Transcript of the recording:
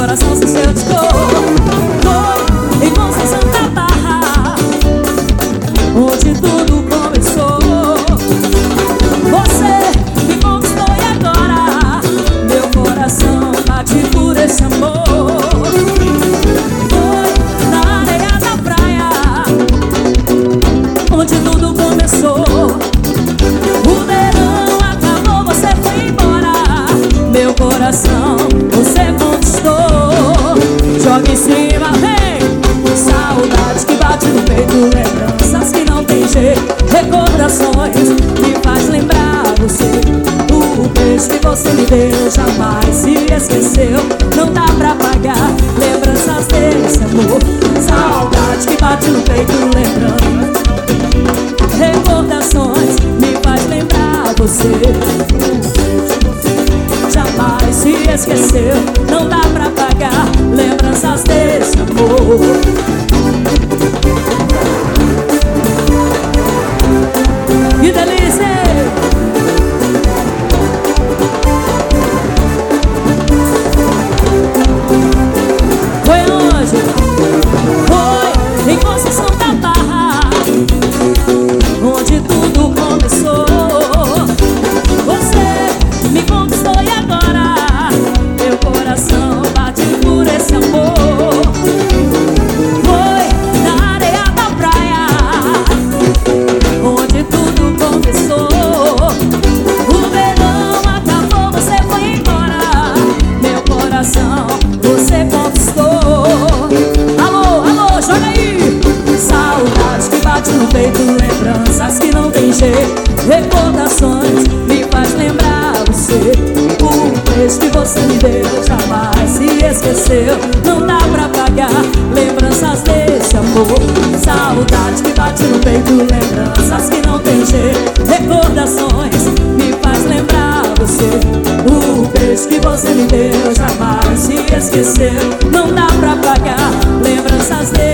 coração sem seu dispor. Foi em Conceição da Barra, onde tudo começou. Você me conquistou e agora meu coração bate por esse amor. Foi na areia da praia, onde tudo começou. O verão acabou, você foi embora. Meu coração você conquistou. Joga em cima, vem. Saudade que bate no peito, lembranças que não tem jeito. Recordações me faz lembrar você. O beijo que você me deu jamais se esqueceu. Não dá pra pagar lembranças desse amor. Saudade que bate no peito, lembranças, recordações me faz lembrar você. Jamais se esqueceu. Não dá pra pagar lembranças desse amor. Que delícia! Foi onde? Foi em Conceição da Barra, onde tudo começou. Você me conquistou e agora meu coração bate por esse amor. Foi na areia da praia, onde tudo começou. O verão acabou, você foi embora. Meu coração você conquistou. Alô, alô, joga aí. Saudade que bate no peito, lembranças que não tem jeito. Recordações me faz lembrar você. O beijo que você me deu jamais se esqueceu. Não dá pra pagar lembranças desse amor. Saudade que bate no peito, lembranças que não tem jeito. Recordações me faz lembrar você. O beijo que você me deu jamais se esqueceu. Não dá pra pagar lembranças desse